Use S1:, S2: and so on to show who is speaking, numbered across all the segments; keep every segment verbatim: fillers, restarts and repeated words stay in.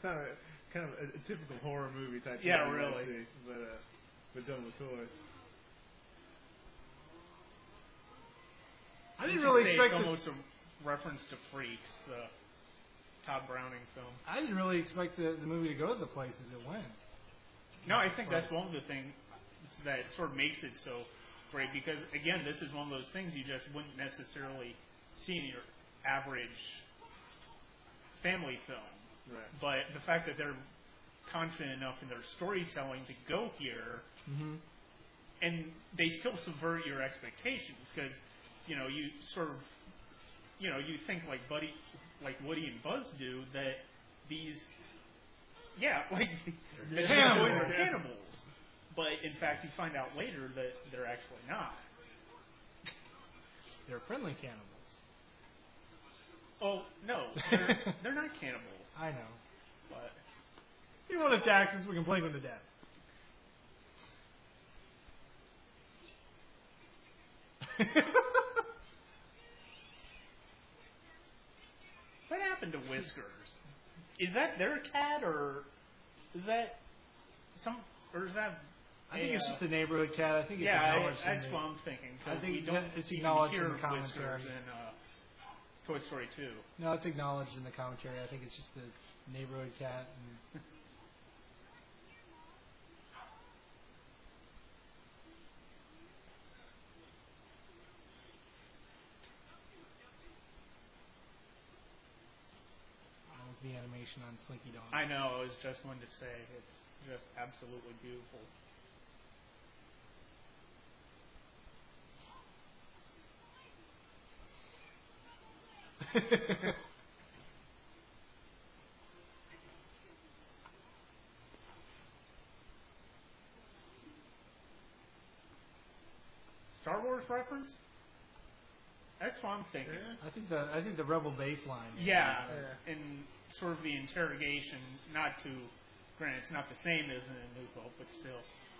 S1: kind of kind of a, a typical horror movie type.
S2: Yeah,
S1: thing
S2: really.
S1: See, but uh, but done with toys.
S3: I didn't
S2: You
S3: really
S2: could say
S3: expect
S2: it's
S3: the,
S2: almost a reference to Freaks, the Todd Browning film.
S3: I didn't really expect the, the movie to go to the places it went.
S2: No, I think that's one of the things that sort of makes it so great because, again, this is one of those things you just wouldn't necessarily see in your average family film.
S1: Right.
S2: But the fact that they're confident enough in their storytelling to go here,
S3: Mm-hmm.
S2: and they still subvert your expectations because, you know, you sort of, you know, you think like Buddy, like Woody and Buzz do that these, yeah, like the boys are cannibals, but in fact you find out later that they're actually not.
S3: They're friendly cannibals.
S2: Oh no, they're, they're not cannibals.
S3: I know.
S2: But
S3: You want to attack us, we can blame them to death.
S2: what happened to Whiskers? Is that their cat or is that some or is that?
S3: I think
S2: a,
S3: it's
S2: uh,
S3: just a neighborhood cat. I think it's
S2: yeah, I,
S3: acknowledged.
S2: that's
S3: in
S2: what
S3: the,
S2: I'm thinking.
S3: I think
S2: we don't
S3: it's
S2: even
S3: acknowledged
S2: hear
S3: in the commentary.
S2: Whiskers in uh, Toy Story two.
S3: No, it's acknowledged in the commentary. I think it's just a neighborhood cat. And I like the animation on Slinky Dog.
S2: I know. I was just going to say it's just absolutely beautiful. Star Wars reference? That's what I'm thinking.
S3: I think the I think the Rebel baseline.
S2: Yeah, and sort of the interrogation, not to, granted, it's not the same as in A New Hope, but still.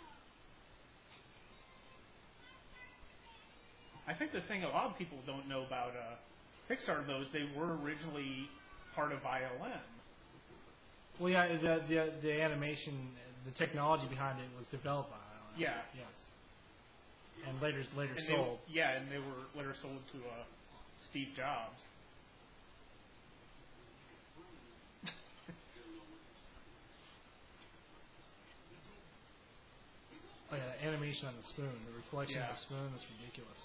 S2: I think the thing a lot of people don't know about uh, Pixar, though, is they were originally part of I L M.
S3: Well, yeah, the the the animation, the technology behind it was developed by I L M.
S2: Yeah.
S3: Yes. And later later
S2: And
S3: sold.
S2: They, yeah, and they were later sold to uh, Steve Jobs.
S3: Oh yeah, the animation on the spoon, the reflection
S2: Yeah.
S3: of the spoon is ridiculous.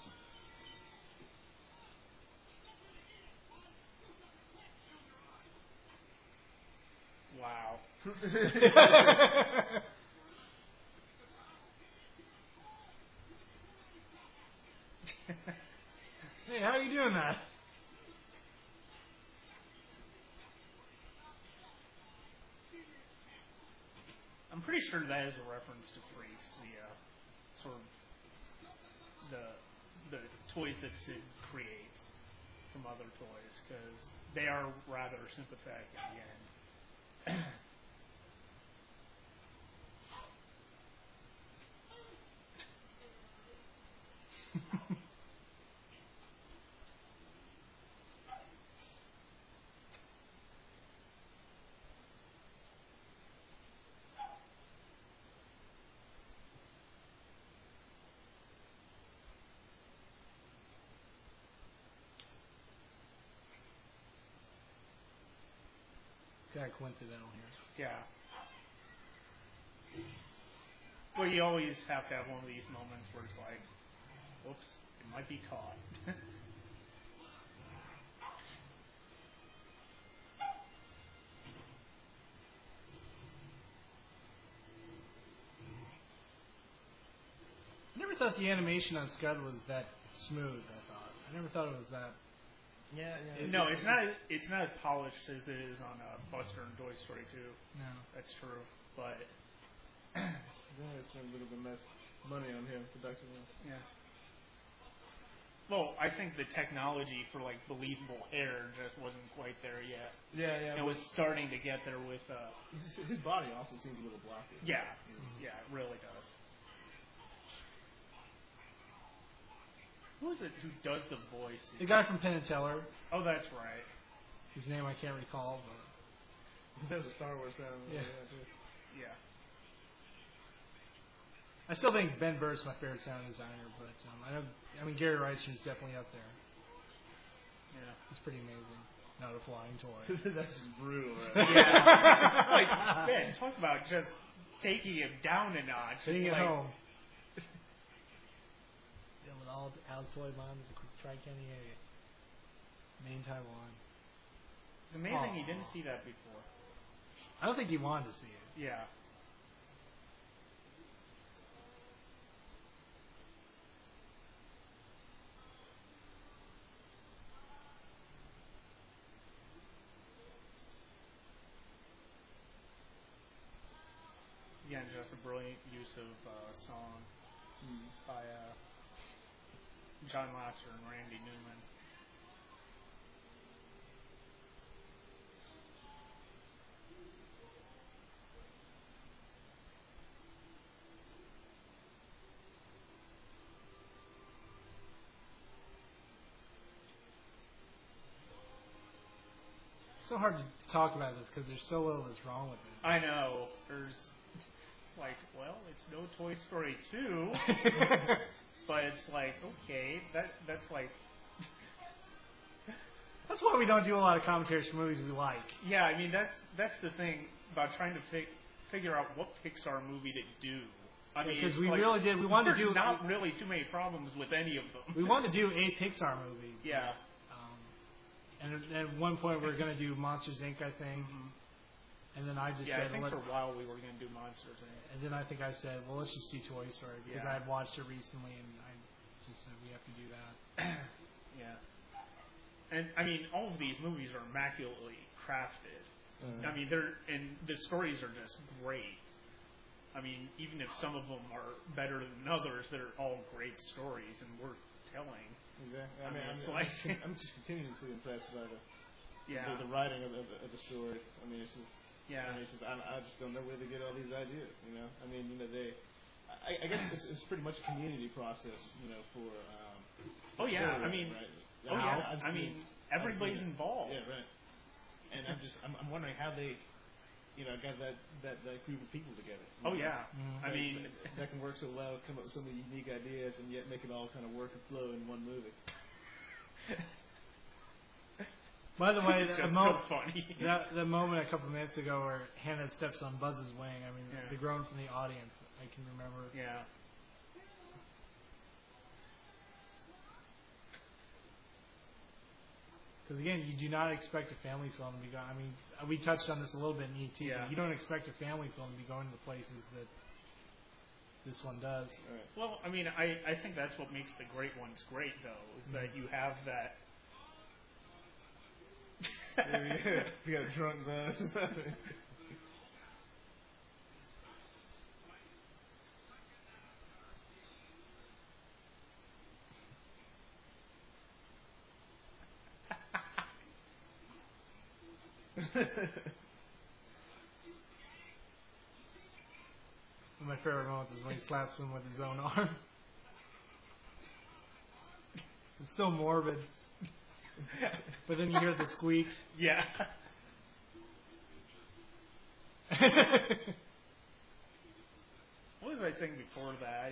S2: Wow.
S3: Hey, how are you doing that?
S2: I'm pretty sure that is a reference to Freaks, the uh, sort of the the toys that Sid creates from other toys, because they are rather sympathetic at the end.
S3: Kind of coincidental here.
S2: Yeah. Well, you always have to have one of these moments where it's like, whoops, it might be caught.
S3: I never thought the animation on Scud was that smooth. I thought. I never thought it was that.
S1: Yeah, yeah.
S2: No, it's not. It's not as polished as it is on uh, Buster and Toy Story two.
S3: No.
S2: That's true, but
S1: Yeah, they spent a little bit less money on him production.
S2: yeah. Well, I think the technology for like believable hair just wasn't quite there yet.
S1: Yeah, yeah.
S2: It was starting to get there with. Uh,
S1: His body also seems a little blocky.
S2: yeah, yeah, it really does. Who is it who does the voice?
S3: The guy from Penn and Teller,
S2: Oh, that's right.
S3: whose name I can't recall, but
S1: There's a Star Wars sound.
S3: Yeah.
S2: Yeah.
S3: I still think Ben Burtt's my favorite sound designer, but um, I know. I mean, Gary Reister's definitely up there.
S2: Yeah.
S3: It's pretty amazing. Not a flying toy.
S1: That's just brutal, right?
S2: Yeah. Like, man, talk about just taking him down a notch.
S3: Taking it
S2: like,
S3: home. Dealing with all Al's Toy Mom in the Tri-County area. Main Taiwan.
S2: It's amazing
S3: Aww.
S2: he didn't see that before.
S3: I don't think he wanted to see it.
S2: Yeah. Again, just a brilliant use of uh, song
S1: Mm.
S2: by uh, John Lasseter and Randy Newman.
S3: It's so hard to talk about this because there's so little that's wrong with it.
S2: I know. There's like, well, it's no Toy Story two, but it's like, okay, that that's like,
S3: That's why we don't do a lot of commentaries for movies we like.
S2: yeah. I mean, that's that's the thing about trying to fi- figure out what Pixar movie to do. I mean,
S3: Because
S2: it's
S3: we
S2: like,
S3: really did. We wanted to
S2: there's
S3: do.
S2: not really too many problems with any of them.
S3: We wanted to do a Pixar movie.
S2: Yeah.
S3: Um, and at one point we were going to do Monsters Incorporated, I think. And then I just
S2: Yeah,
S3: said,
S2: I think
S3: let,
S2: for a while we were going to do Monsters Incorporated.
S3: and then I think I said, well, let's just do Toy Story because
S2: Yeah.
S3: I had watched it recently, and I just said we have to do that.
S2: Yeah. And I mean, all of these movies are immaculately crafted.
S1: Mhm.
S2: I mean, they're and the stories are just great. I mean, even if some of them are better than others, they're all great stories and worth telling.
S1: Exactly. I
S2: I
S1: mean,
S2: mean,
S1: I'm,
S2: it's
S1: I'm,
S2: like-
S1: just, I'm just continuously impressed by the
S2: Yeah.
S1: the, the writing of the, of the stories. I mean, it's just.
S2: Yeah.
S1: I mean, it's just. I, I just don't know where they get all these ideas. You know. I mean, you know, they. I, I guess it's, it's pretty much a community process. You know, for. Um,
S2: Oh yeah.
S1: story
S2: I mean.
S1: writing, right?
S2: Oh
S1: I,
S2: yeah.
S1: I've
S2: I
S1: seen-
S2: mean,
S1: I've
S2: everybody's
S1: seen it.
S2: involved.
S1: Yeah, right. And I'm just. I'm, I'm wondering how they. You know, got that, that, that group of people together. you
S2: Oh
S1: know?
S2: yeah.
S3: Mhm.
S2: I
S1: That-
S2: mean,
S1: that, that can work so well, come up with so many unique ideas, and yet make it all kind of work and flow in one movie.
S3: By the way,
S2: it's
S3: the,
S2: just
S3: mo-
S2: so funny.
S3: that the moment a couple minutes ago where Hannah steps on Buzz's wing, I mean,
S2: Yeah.
S3: the groan from the audience, I can remember.
S2: Yeah.
S3: Because again, you do not expect a family film to be going. I mean, we touched on this a little bit in E T.
S2: Yeah.
S3: But you don't expect a family film to be going to the places that this one does.
S1: Right.
S2: Well, I mean, I, I think that's what makes the great ones great, though, is that you have that.
S1: Yeah, we got a drunk buzz.
S3: One of my favorite moments is when he slaps him with his own arm. It's so morbid. But then you hear the squeak.
S2: Yeah. What was I saying before that?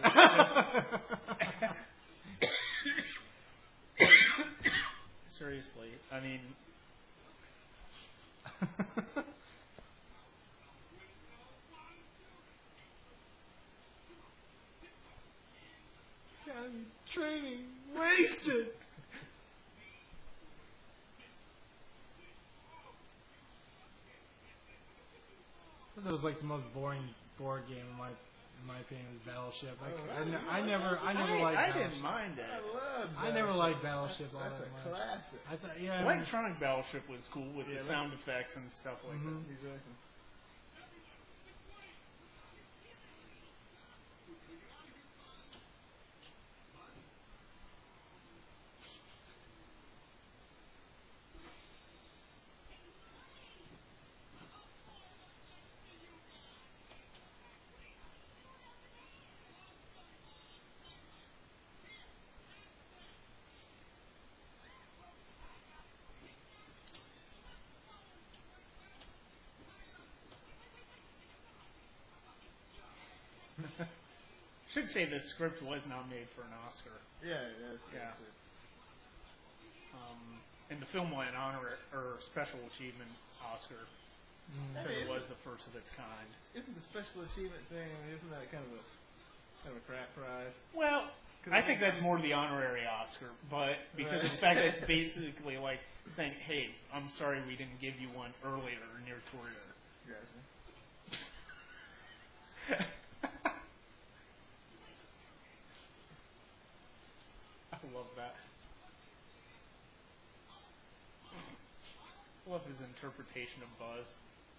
S2: Seriously, I mean,
S3: County training wasted. That was like the most boring board game in my in my opinion was Battleship. I, I, ne- I never I never
S2: I,
S3: liked
S2: I
S3: Battleship.
S2: didn't mind it.
S1: I love
S3: I never liked Battleship all
S1: That's
S3: that
S1: a
S3: much.
S1: classic.
S3: I thought yeah. I mean,
S2: Electronic Battleship was cool with
S1: Yeah,
S2: the
S1: right.
S2: sound effects and stuff like
S3: Mhm.
S1: Exactly.
S2: should say the script was nominated for an Oscar.
S1: Yeah, that's,
S2: Yeah.
S1: that's it.
S2: Um, and the film won an honor or special achievement Oscar
S3: Mm.
S2: because it was the first of its kind.
S1: Isn't the special achievement thing? I mean, isn't that kind of a kind of a crap prize?
S2: Well, I think that's more the honorary Oscar, but because of the fact that it's basically like saying, "Hey, I'm sorry we didn't give you one earlier in your career."
S1: Gotcha.
S2: I love that. I love his interpretation of Buzz.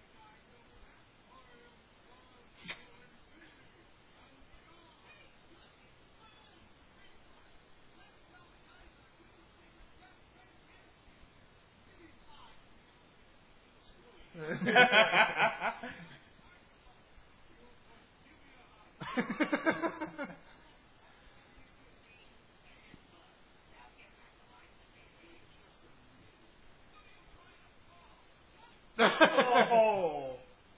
S2: Oh.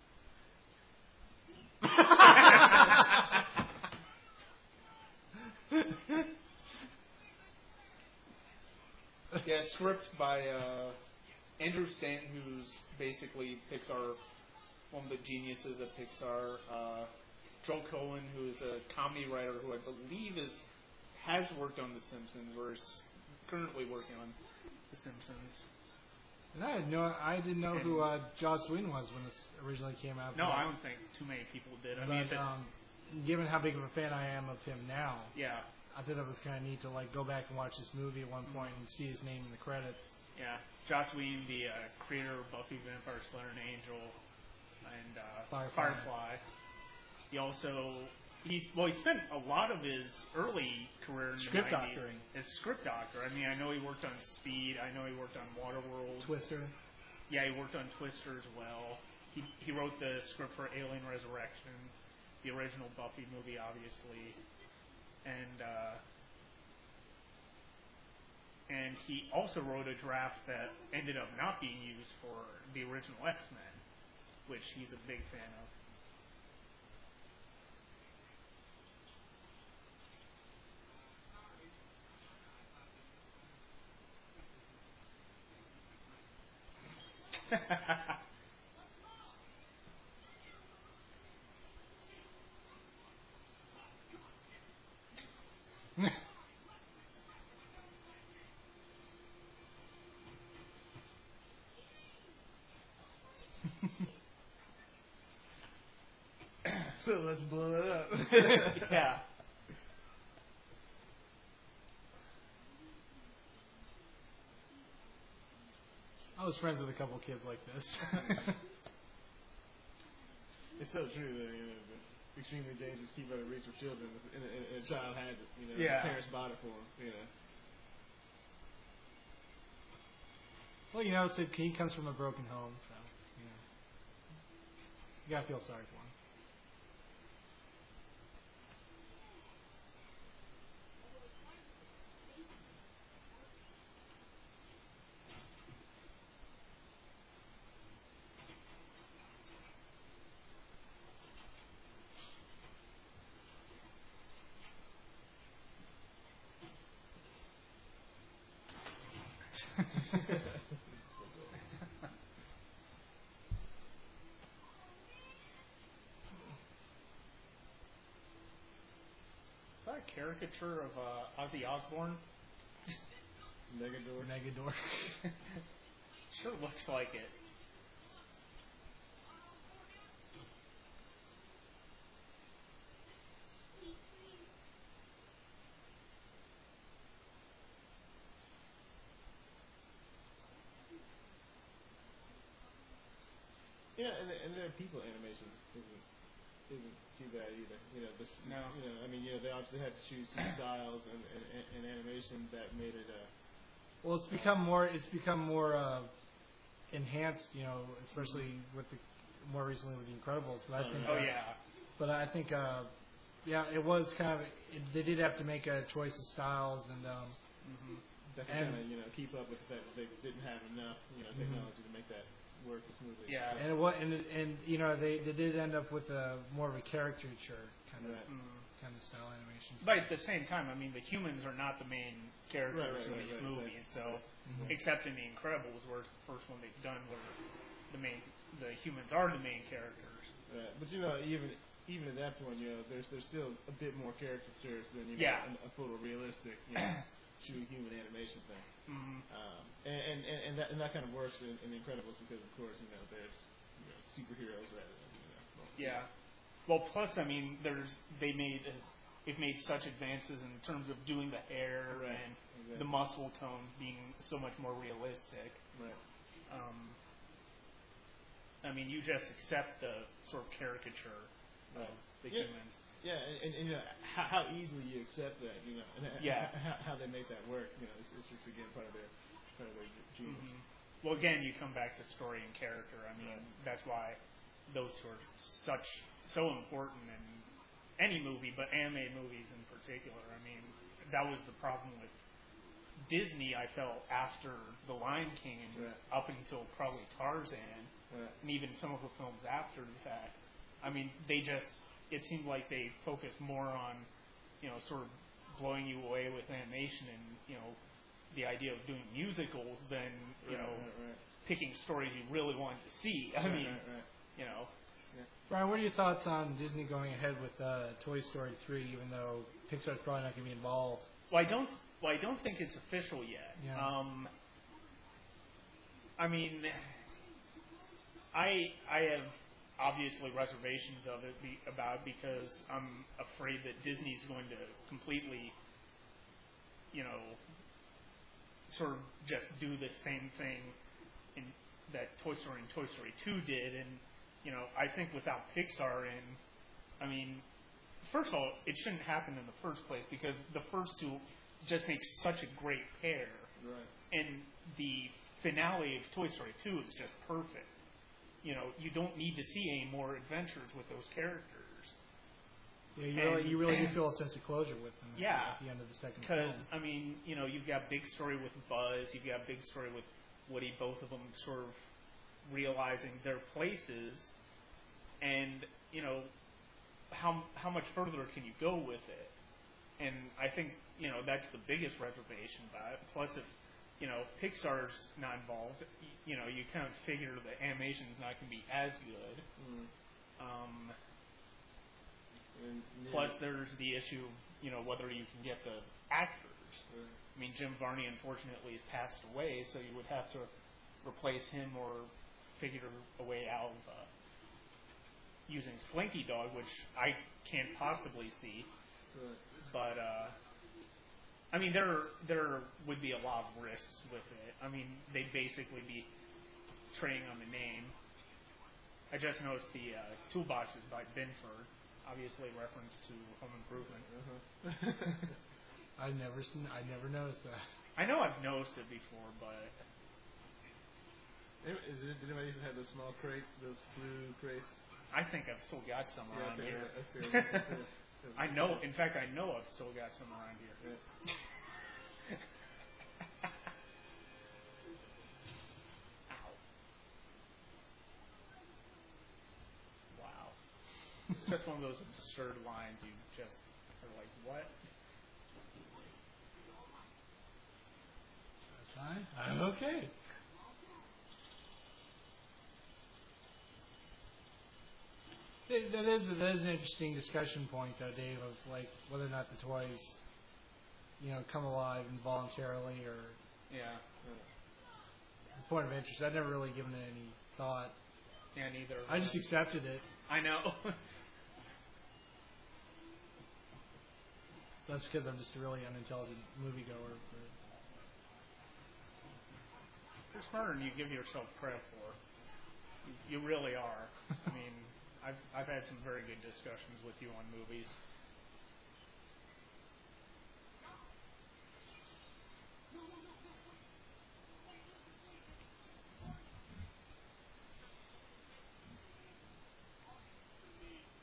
S4: Yeah, script by uh, Andrew Stanton, who's basically Pixar, one of the geniuses at Pixar. Uh, Joel Cohen, who is a comedy writer who I believe is has worked on The Simpsons or is currently working on The Simpsons.
S3: And I had no, I didn't know who uh, Joss Whedon was when this originally came out.
S2: No,
S3: but,
S2: I don't think too many people did. I
S3: but,
S2: mean, that,
S3: um, given how big of a fan I am of him now,
S2: yeah,
S3: I thought it was kind of neat to like go back and watch this movie at one point and see his name in the credits.
S2: yeah. Joss Whedon, the uh, creator of Buffy the Vampire Slayer and Angel, and uh,
S3: Firefly.
S2: Firefly. He also he well he spent a lot of his early career in
S3: Script
S2: the nineties
S3: doctoring.
S2: as script doctor. I mean, I know he worked on Speed. I know he worked on Waterworld.
S3: Twister.
S2: Yeah, he worked on Twister as well. He he wrote the script for Alien Resurrection, the original Buffy movie, obviously, and uh, and he also wrote a draft that ended up not being used for the original X-Men, which he's a big fan of.
S1: So let's blow it up.
S2: Yeah.
S3: I was friends with a couple kids like this.
S1: It's so true that, you know, the extremely dangerous, keep out of reach of children, and, and, and a child has it, you know,
S2: Yeah.
S1: his parents bought it for him, you know.
S3: Well, you know, so he comes from a broken home, so you know, you gotta feel sorry for him.
S2: Is that a caricature of uh, Ozzy Osbourne?
S1: Megador.
S3: Megador.
S2: Sure looks like it.
S1: Yeah, and, and their people animation isn't isn't too bad either. You know, this,
S2: No.
S1: you know, I mean, you know, they obviously had to choose some styles and, and, and animation that made it. Uh,
S3: Well, it's become more. It's become more uh, enhanced, you know, especially with the more recently with the Incredibles. But I think.
S2: Oh
S3: uh,
S2: yeah.
S3: But I think, uh, yeah, it was kind of. It, they did have to make a choice of styles, and um,
S2: Mm-hmm.
S1: that could
S3: And-
S1: kind of, you know, keep up with the fact that they didn't have enough, you know, technology to make that work as smoothly.
S2: Yeah.
S3: and it was, and, it- and you know, they, they did end up with a more of a caricature kind of
S1: Right.
S2: Mm.
S3: kind of style animation.
S2: But at the same time, I mean, the humans are not the main characters
S1: Right, right,
S2: in
S1: right,
S2: these
S1: right,
S2: movies.
S1: exactly.
S2: So,
S3: Mhm.
S2: except in The Incredibles, where it's the first one they've done where the main the humans are the main characters.
S1: Right. But you know, even even at that point, you know, there's there's still a bit more caricatures than you know
S2: Yeah.
S1: a, a photorealistic, you know, true human animation thing.
S2: Mm-hmm.
S1: Um, and, and and that and that kind of works in, in Incredibles because of course you know they're you know, superheroes rather than you know. Well,
S2: Yeah. Well, plus, I mean, there's they made it made such advances in terms of doing the hair
S1: Right.
S2: and
S1: Exactly.
S2: the muscle tones being so much more realistic.
S1: Right.
S2: Um, I mean, you just accept the sort of caricature of
S1: Right.
S2: the
S1: Yeah.
S2: humans.
S1: Yeah, and, and, and you know how, how easily you accept that, you know, and
S2: Yeah.
S1: how, how they make that work, you know, it's, it's just again part of their part of their genius.
S2: Mhm. Well, again, you come back to story and character. I mean,
S1: Right.
S2: that's why those are such so important in any movie, but anime movies in particular. I mean, that was the problem with Disney. I felt after The Lion King and
S1: Right.
S2: up until probably Tarzan,
S1: Right.
S2: and even some of the films after that. I mean, they just it seemed like they focused more on, you know, sort of blowing you away with animation and you know the idea of doing musicals than you
S1: Right,
S2: know
S1: right, right.
S2: picking stories you really wanted to see. I
S1: Right,
S2: mean,
S1: right, right.
S2: you know,
S3: Brian, what are your thoughts on Disney going ahead with uh, Toy Story three, even though Pixar's probably not going to be involved?
S2: well, I don't well, I don't think it's official yet.
S3: Yeah.
S2: Um, I mean, I I have obviously reservations of it be, about it because I'm afraid that Disney's going to completely, you know, sort of just do the same thing in, that Toy Story and Toy Story two did, and you know, I think without Pixar in, I mean, first of all, it shouldn't happen in the first place because the first two just make such a great pair,
S1: Right.
S2: and the finale of Toy Story two is just perfect. You know, you don't need to see any more adventures with those characters.
S3: Yeah, you
S2: And-
S3: really, you really do feel a sense of closure with them at-
S2: Yeah.
S3: at the end of the second
S2: Because,
S3: film.
S2: I mean, you know, you've got big story with Buzz, you've got big story with Woody, both of them sort of realizing their places, and, you know, how how much further can you go with it? And I think, you know, that's the biggest reservation about it. Plus, if, you know, Pixar's not involved, y- you know, you kind of figure the animation's not going to be as good.
S1: Mm.
S2: Um,
S1: And, yeah.
S2: plus, there's the issue, you know, whether you can get the actors.
S1: Right.
S2: I mean, Jim Varney unfortunately has passed away, so you would have to replace him or figure a way out of uh, using Slinky Dog, which I can't possibly see.
S1: Right.
S2: But uh, I mean, there there would be a lot of risks with it. I mean, they'd basically be trading on the name. I just noticed the uh, toolbox is by Binford, obviously a reference to Home Improvement.
S1: Uh-huh.
S3: I never seen, I never noticed that.
S2: I know I've noticed it before, but
S1: Anyway, Is it, did anybody used to have those small crates, those blue crates?
S2: I think I've still got some
S1: Yeah,
S2: around
S1: okay,
S2: here.
S1: right, that's good. That's it.
S2: I know. In fact, I know I've still got some around here.
S1: Yeah.
S2: Ow. Wow. It's just one of those absurd lines you just are like, what?
S3: That's fine. I'm okay. That that is that is an interesting discussion point, though, Dave, of like whether or not the toys, you know, come alive involuntarily or
S2: Yeah.
S3: it's a point of interest. I've never really given it any thought.
S2: Yeah, neither.
S3: I just accepted it.
S2: I know.
S3: That's because I'm just a really unintelligent moviegoer. But
S2: You're smarter than you give yourself credit for. You, you really are. I mean, I've I've had some very good discussions with you on movies.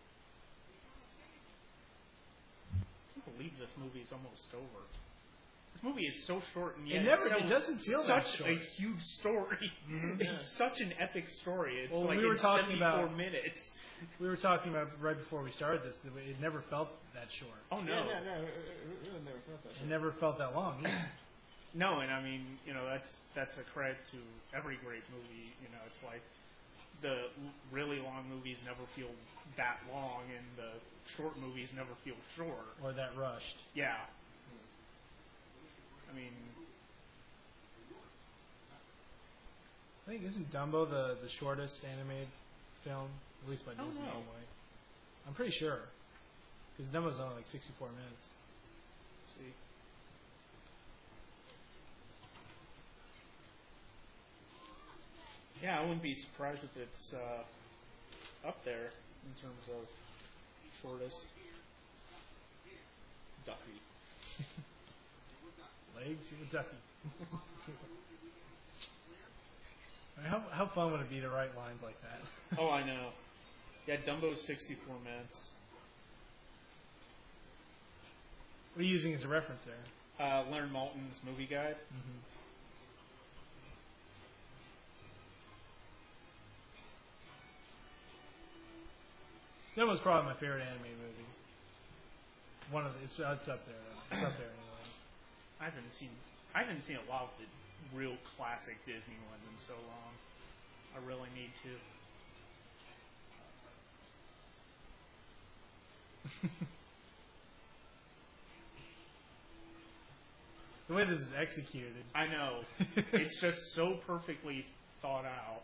S2: I can't believe this movie's almost over. This movie is so short, and yet
S3: It never-
S2: tells
S3: it doesn't feel that
S2: such
S3: short.
S2: a huge story. It's such an epic story. It's
S3: Well,
S2: like
S3: we were
S2: in
S3: talking
S2: seventy-four
S3: about-
S2: minutes.
S3: We were talking about right before we started this that it never felt that short.
S2: Oh no,
S1: Yeah, no, no, it it really never felt that.
S3: It
S1: short.
S3: never felt that long. either.
S2: no, and I mean, you know, that's that's a credit to every great movie. You know, it's like the l- really long movies never feel that long, and the short movies never feel short.
S3: Or that rushed.
S2: Yeah. I mean,
S3: I think isn't Dumbo the, the shortest animated film, at least by
S2: don't
S3: Disney
S2: know.
S3: anyway. I'm pretty sure, because Dumbo's only like sixty-four minutes.
S2: let's see. Yeah, I wouldn't be surprised if it's uh, up there in terms of shortest. Duffy.
S3: Legs, you a ducky. I mean, how how fun would it be to write lines like that?
S2: Oh, I know. Yeah, Dumbo's sixty-four minutes.
S3: What are you using as a reference there?
S2: Uh, Leonard Maltin's movie guide.
S3: Mm-hmm. Dumbo's probably my favorite anime movie. One of the, it's it's up there. Though. It's up there anyway.
S2: I haven't seen I haven't seen a lot of the real classic Disney ones in so long. I really need to.
S3: The way this is executed.
S2: I know. It's just so perfectly thought out.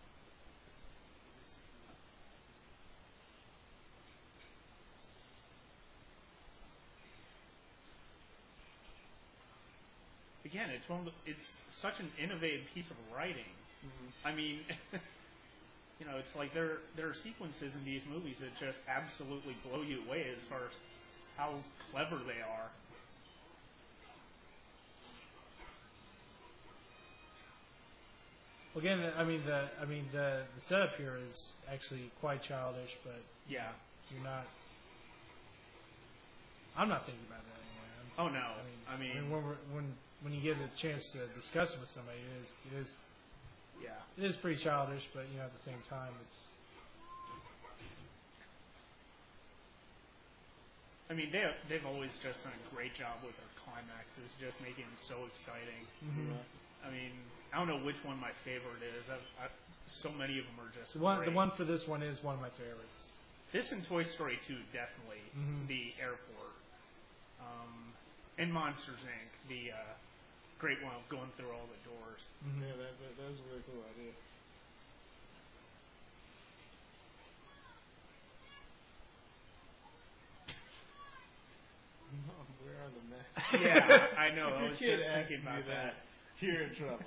S2: Again, it's one of the, it's such an innovative piece of writing.
S1: Mm-hmm.
S2: I mean, you know, it's like there there are sequences in these movies that just absolutely blow you away as far as how clever they are.
S3: Well, again, I mean the I mean the, the setup here is actually quite childish, but
S2: Yeah.
S3: you're not. I'm not thinking about that anyway. I'm,
S2: Oh no.
S3: I mean,
S2: I mean,
S3: when, we're, when when you get a chance to discuss it with somebody, it is it is
S2: yeah.
S3: it is pretty childish, but you know at the same time it's.
S2: I mean, they they've always just done a great job with their climaxes, just making them so exciting.
S3: Mhm.
S2: I mean, I don't know which one my favorite is. I've, I've, so many of them are just
S3: The one,
S2: great.
S3: the one for this one is one of my favorites.
S2: This and Toy Story two, definitely.
S3: Mhm.
S2: The airport. Um, and Monsters Incorporated. The uh, great one of going through all the doors.
S3: Mm-hmm.
S1: Yeah, that, that, that was a really cool idea. Mom, where are the masks?
S2: Yeah, I know. I
S1: If
S2: was
S1: your kid
S2: just
S1: asks
S2: thinking
S1: you
S2: about that.
S1: You're in trouble.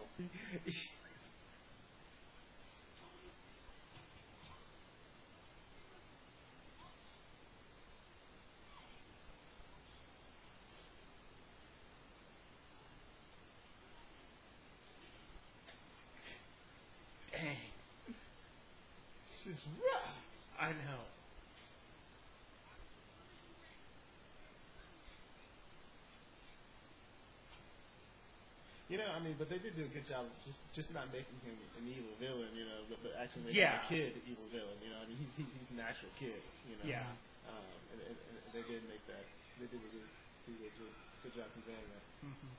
S2: Dang.
S1: She's rough.
S2: I know.
S1: You know, I mean, but they did do a good job of just just not making him an evil villain, you know, but, but actually making
S2: Yeah.
S1: the kid the evil villain. You know, I mean, he's he's, he's a natural kid. You know.
S2: Yeah.
S1: Um, and, and, and they did make that. They did a good, did a good, good job conveying that.
S2: Mm-hmm.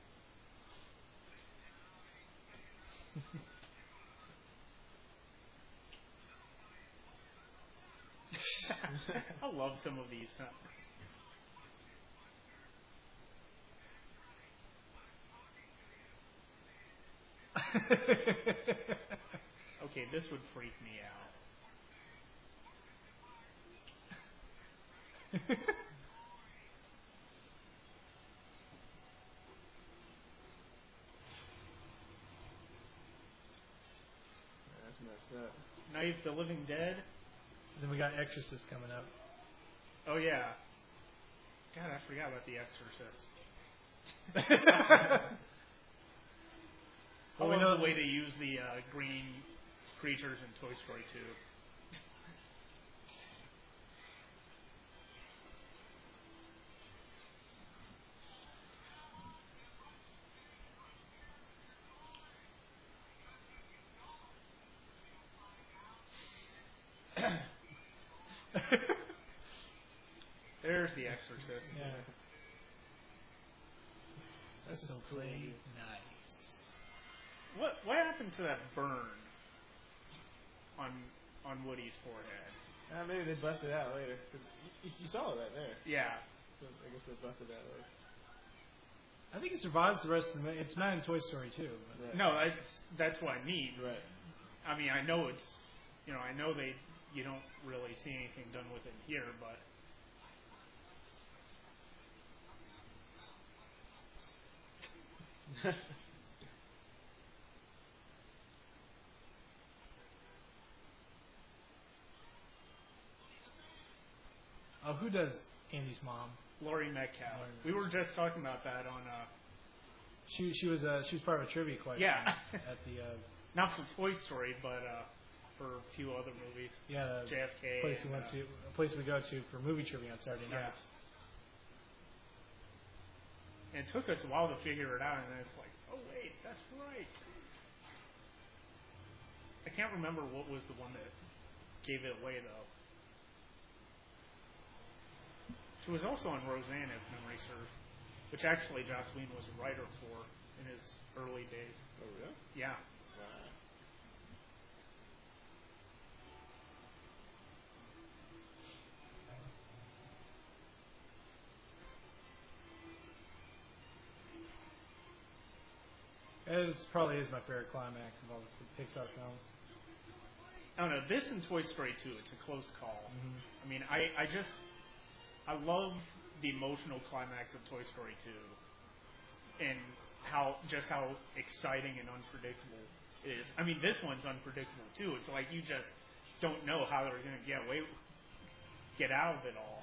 S2: I love some of these. Uh, okay, this would freak me out.
S1: Yeah, that's messed up.
S2: Night of the Living Dead.
S3: Then we got Exorcist coming up.
S2: Oh yeah. God, I forgot about The Exorcist.
S3: Well,
S2: I
S3: we
S2: love
S3: know
S2: the way they use the uh, green creatures in Toy Story two. there's The Exorcist.
S3: Yeah.
S1: That's
S3: So
S1: just cool.
S3: play nice.
S2: What what happened to that burn on on Woody's forehead?
S1: Uh, maybe they busted out later. 'Cause you, you saw that there.
S2: Yeah.
S1: So I guess they busted out later.
S3: I think it survives the rest of the movie. It's not in Toy Story two. But
S1: Right.
S2: No, that's that's what I mean.
S1: Right.
S2: I mean, I know it's, you know, I know they, you don't really see anything done with it here, but
S3: oh, who does Andy's mom?
S2: Laurie Metcalf.
S3: Laurie
S2: We were just talking about that on, uh,
S3: She she was uh, she was part of a trivia question.
S2: Yeah.
S3: At the uh,
S2: not for Toy Story, but uh, for a few other movies.
S3: yeah the
S2: J F K.
S3: place we
S2: and,
S3: went
S2: uh,
S3: to a place we go to for movie trivia on Saturday
S2: Yeah.
S3: nights.
S2: And it took us a while to figure it out, and then it's like, oh wait, that's right. I can't remember what was the one that gave it away though. She was also on Roseanne, if memory serves, which actually Jocelyn was a writer for in his early days.
S1: Oh, really?
S2: Yeah.
S1: Wow.
S3: It probably is my favorite climax of all the Pixar films.
S2: I don't know. This and Toy Story two, it's a close call.
S3: Mm-hmm.
S2: I mean, I, I just, I love the emotional climax of Toy Story two, and how just how exciting and unpredictable it is. I mean, this one's unpredictable too. It's like you just don't know how they're going to get away, get out of it all.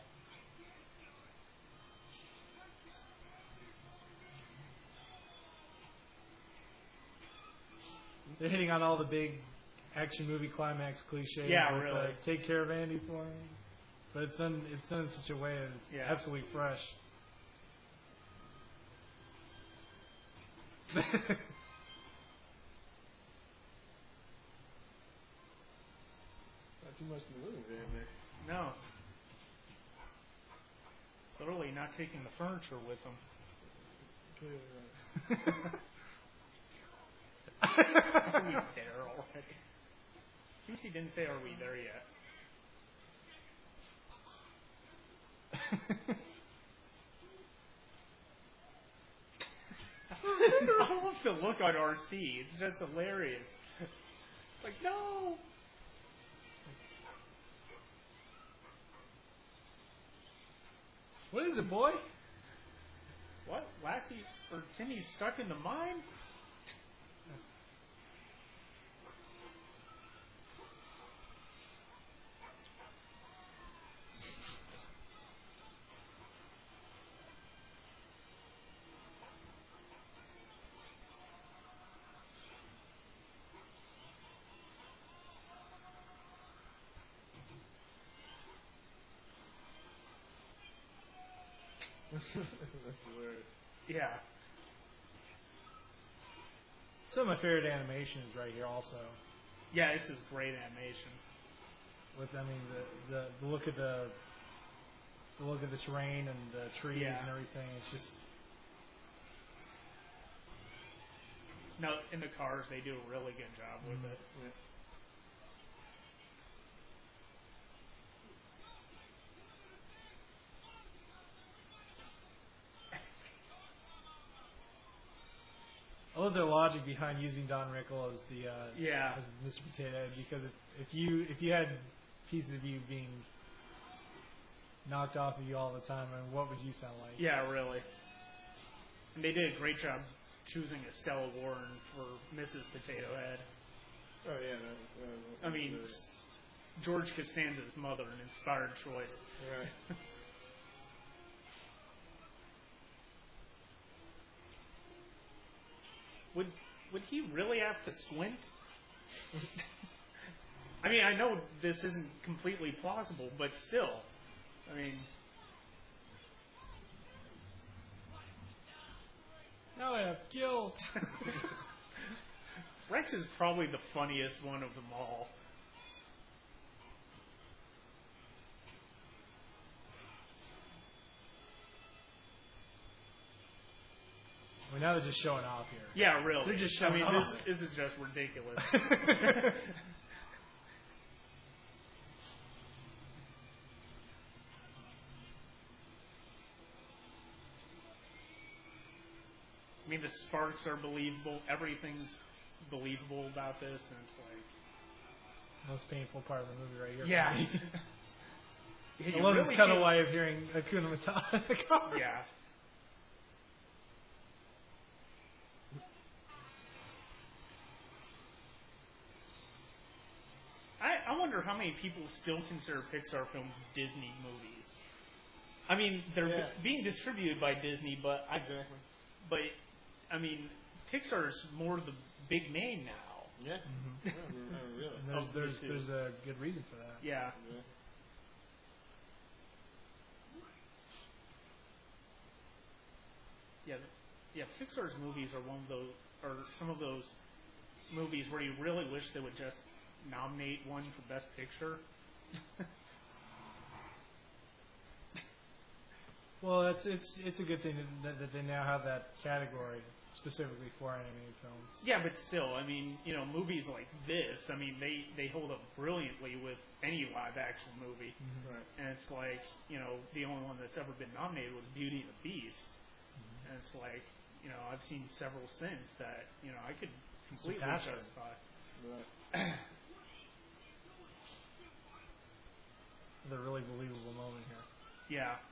S3: They're hitting on all the big action movie climax cliches.
S2: Yeah,
S3: with,
S2: really.
S3: Uh, take care of Andy for me. But it's done. It's done in such a way that it's
S2: Yeah.
S3: absolutely fresh.
S1: Not too much to move there, man.
S2: No. Literally not taking the furniture with them.
S1: Clearly right.
S2: Are we there already? Casey didn't say, are we there yet? I love the look on R C. It's just hilarious. Like, no!
S3: What is it, boy?
S2: What? Lassie or Timmy's stuck in the mine?
S1: That's hilarious.
S2: Yeah.
S3: Some of my favorite animation is right here, also.
S2: Yeah, this is great animation.
S3: With I mean the, the, the look of the the look of the terrain and the trees
S2: Yeah.
S3: and everything. It's just
S2: No, in the cars, they do a really good job with
S3: Mhm.
S2: it.
S1: Yeah.
S3: I love their logic behind using Don Rickle as the uh,
S2: Yeah.
S3: as Mister Potato Head, because if, if you if you had pieces of you being knocked off of you all the time, I mean, what would you sound like?
S2: Yeah, really. And they did a great job choosing Estella Warren for Missus Potato Head.
S1: Oh, yeah. That, uh,
S2: I mean,
S1: uh,
S2: s- George Costanza's mother, an inspired choice.
S1: right.
S2: Would would he really have to squint? I mean, I know this isn't completely plausible, but still. I mean,
S3: Now I have guilt.
S2: Rex is probably the funniest one of them all.
S3: now they're just showing off here.
S2: Yeah, really.
S3: They're just
S2: I
S3: showing
S2: mean,
S3: off.
S2: this, this is just ridiculous. I mean, the sparks are believable. Everything's believable about this, and it's like...
S3: Most painful part of the movie right here.
S2: Yeah.
S3: yeah
S2: Yeah,
S3: I
S2: you
S3: love
S2: really
S3: this
S2: can't-
S3: cutaway of hearing Hakuna Matata in the car.
S2: Yeah. I, I wonder how many people still consider Pixar films Disney movies. I mean, they're
S1: Yeah.
S2: being distributed by Disney, but I,
S1: Exactly.
S2: but I mean, Pixar's more the big name now.
S1: Yeah.
S3: Mhm.
S1: Yeah, I mean, really.
S3: And there's,
S2: Oh,
S3: there's,
S2: me too.
S3: there's a good reason for that.
S2: Yeah.
S1: Yeah.
S2: Yeah, yeah. Pixar's movies are one of those, or some of those movies where you really wish they would just nominate one for Best Picture.
S3: Well, it's it's it's a good thing that, that they now have that category specifically for animated films.
S2: Yeah, but still, I mean, you know, movies like this, I mean, they they hold up brilliantly with any live action movie,
S1: Right.
S2: and it's like, you know, the only one that's ever been nominated was Beauty and the Beast, and it's like, you know, I've seen several since that, you know, I could completely
S3: Surpass it.
S2: justify.
S1: Right.
S3: The really believable moment here.
S2: Yeah.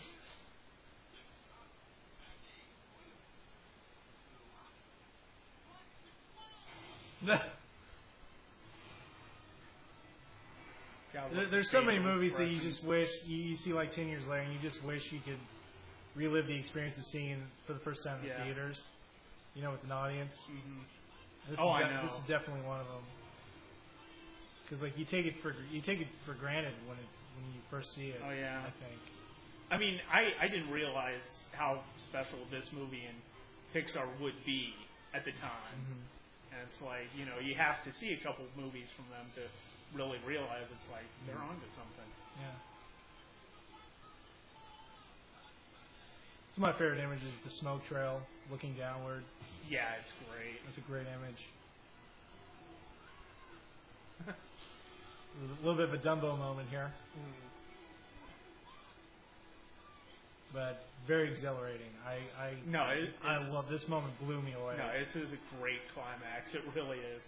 S2: God,
S3: There,
S2: what
S3: there's so many
S2: facial
S3: movies that you
S2: expressions.
S3: just wish you, you see like ten years later, and you just wish you could relive the experience of seeing for the first time in
S2: Yeah.
S3: the theaters. You know, with an audience.
S2: Mhm.
S3: This
S2: Oh,
S3: is
S2: I
S3: de-
S2: know.
S3: This is definitely one of them. Because like you take it for you take it for granted when it's when you first see it.
S2: Oh, yeah.
S3: I think.
S2: I mean, I, I didn't realize how special this movie and Pixar would be at the time.
S3: Mm-hmm.
S2: And it's like, you know, you have to see a couple of movies from them to really realize it's like they're onto something.
S3: Yeah. Some of my favorite images is the smoke trail looking downward.
S2: Yeah, it's great.
S3: That's a great image. A little bit of a Dumbo moment here, but very exhilarating. I I,
S2: No, it-
S3: I
S2: it's-
S3: love this moment. Blew me away.
S2: No, this is a great climax. It really is.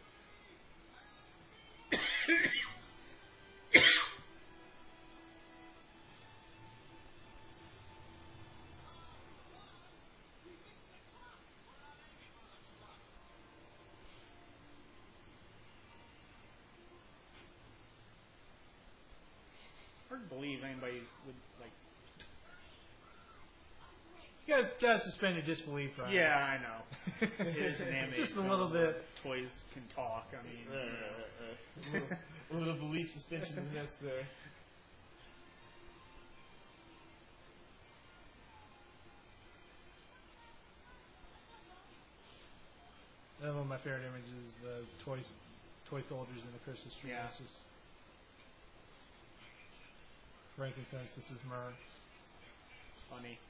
S2: Hard to believe anybody would like.
S3: You guys gotta suspend your disbelief, right?
S2: Yeah, I know. It is an animated
S3: Just a
S2: film
S3: little
S2: where
S3: bit.
S2: Toys can talk. I mean,
S1: Right,
S2: you
S1: right,
S2: know.
S1: right, right. A little, a little belief suspension is necessary.
S3: One of my favorite images is the toy toy soldiers in the Christmas tree.
S2: Yeah.
S3: It's just frankincense. This is myrrh.
S2: Funny.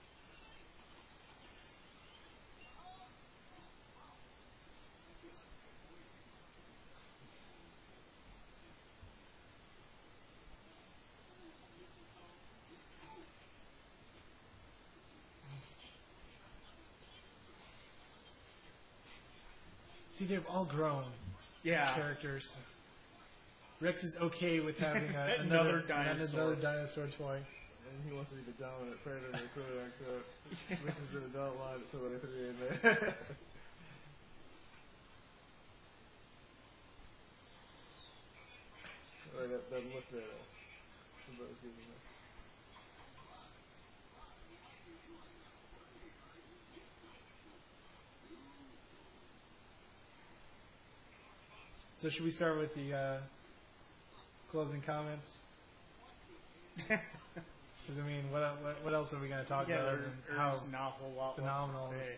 S3: See, they've all grown
S2: Yeah.
S3: characters. Rex is okay with having a,
S2: Another
S3: another
S2: dinosaur.
S3: another dinosaur toy.
S1: And he wants to be the dominant predator, quote unquote. Which is an adult line, so what I put it in there. Or that, that look that uh, that was giving me.
S3: So should we start with the uh, closing comments? Because I mean, what, what what else are we going to talk
S2: Yeah,
S3: about?
S2: there,
S3: other than
S2: there's
S3: how
S2: not a whole lot
S3: phenomenal
S2: left to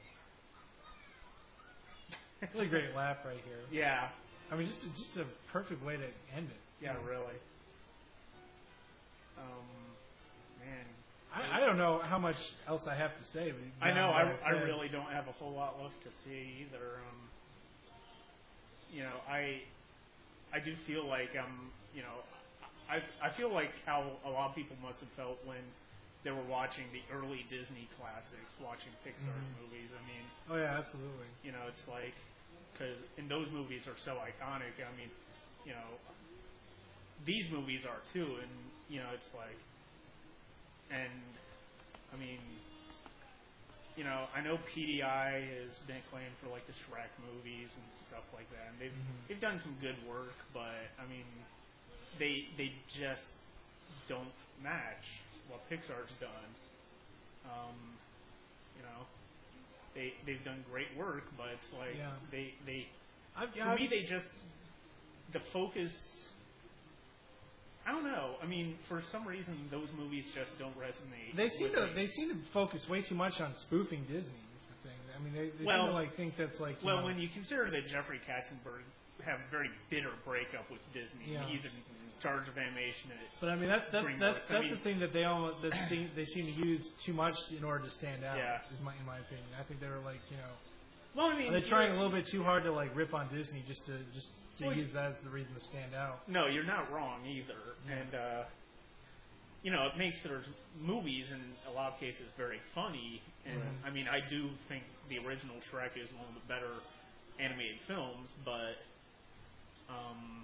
S2: say.
S3: really great laugh right here.
S2: Yeah.
S3: I mean, just just a perfect way to end it.
S2: Yeah, really. Um, man,
S3: I, I don't know how much else I have to say. But
S2: I know. I,
S3: beyond what
S2: I
S3: said.
S2: really don't have a whole lot left to say either. Um, you know, I I do feel like um, you know, I I feel like how a lot of people must have felt when they were watching the early Disney classics, watching Pixar
S3: Mhm.
S2: movies. I mean,
S3: Oh yeah, absolutely.
S2: you know, it's like because and those movies are so iconic. I mean, you know, these movies are too, and you know, it's like, and I mean. You know, I know P D I has been acclaimed for like the Shrek movies and stuff like that, and they've
S3: Mhm.
S2: they've done some good work, but I mean, they they just don't match what Pixar's done. Um, you know, they they've done great work, but it's like
S3: Yeah.
S2: they they
S3: I've,
S2: for me they just the focus. I don't know. I mean, for some reason, those movies just don't resonate.
S3: They seem
S2: with
S3: to
S2: me.
S3: they seem to focus way too much on spoofing Disney. Is the thing. I mean, they, they
S2: Well-
S3: seem to like think that's like you
S2: Well,
S3: know,
S2: when you consider that Jeffrey Katzenberg had a very bitter breakup with Disney,
S3: Yeah.
S2: he's in charge of animation at
S3: But I mean, that's that's
S2: DreamWorks.
S3: that's
S2: I
S3: that's
S2: mean-
S3: the thing that they all that seem, they seem to use too much in order to stand out.
S2: Yeah.
S3: Is my in my opinion. I think they were like you know
S2: Well, I mean,
S3: they're trying a little bit too hard to like rip on Disney just to just to
S2: Well,
S3: use that as the reason to stand out.
S2: No, you're not wrong either. And, uh, you know, it makes their movies, in a lot of cases, very funny. And,
S3: Right.
S2: I mean, I do think the original Shrek is one of the better animated films, but, um,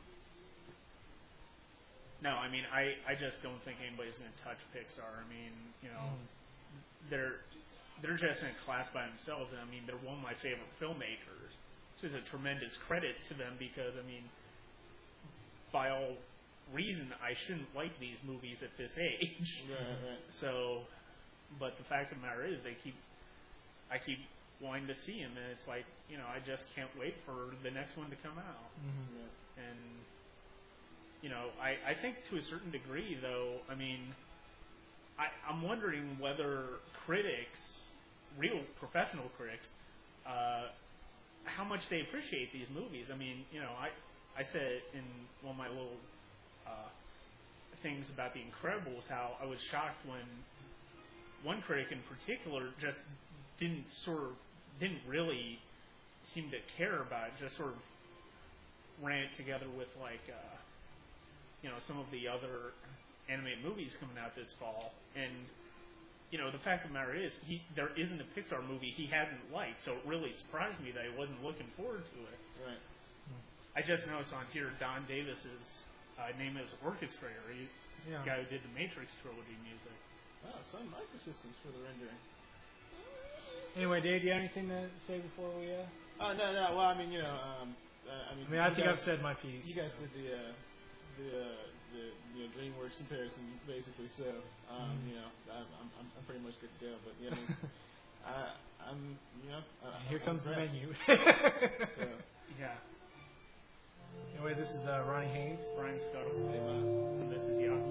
S2: no, I mean, I, I just don't think anybody's going to touch Pixar. I mean, you know,
S3: Mm.
S2: they're they're just in a class by themselves, and I mean, they're one of my favorite filmmakers, which is a tremendous credit to them because, I mean, by all reason, I shouldn't like these movies at this age.
S1: Right, right.
S2: So, but the fact of the matter is, they keep, I keep wanting to see them, and it's like, you know, I just can't wait for the next one to come out.
S3: Mm-hmm.
S1: Yeah.
S2: And, you know, I, I think to a certain degree, though, I mean, I, I'm wondering whether critics, real professional critics, uh, how much they appreciate these movies. I mean, you know, I, I said in one of my little uh, things about The Incredibles how I was shocked when one critic in particular just didn't sort of, didn't really seem to care about it, just sort of ran it together with like, uh, you know, some of the other animated movies coming out this fall. And, you know, the fact of the matter is, he there isn't a Pixar movie he hasn't liked, so it really surprised me that he wasn't looking forward to it.
S1: Right.
S2: I just noticed on here Don Davis's uh, name as orchestrator. He's
S3: Yeah.
S2: the guy who did the Matrix trilogy music.
S1: Oh, Sun Microsystems for the rendering.
S3: Anyway, Dave, do you have anything to say before we? Uh...
S1: Oh no, no. Well, I mean, you know, um, uh, I mean,
S3: I mean, I
S1: you
S3: think
S1: guys,
S3: I've said my piece.
S1: You guys did the uh, the uh, the you know DreamWorks comparison basically. So um,
S3: Mhm.
S1: you know, I'm, I'm I'm pretty much good to go. But yeah, I mean, I, I'm you know, I,
S3: Here
S1: I'm
S3: comes the
S1: impressed.
S3: menu.
S1: So,
S2: Yeah.
S3: Anyway, this is uh, Ronnie Haynes.
S2: Brian Scuttle.
S1: hey, uh,
S2: And this is Jakob.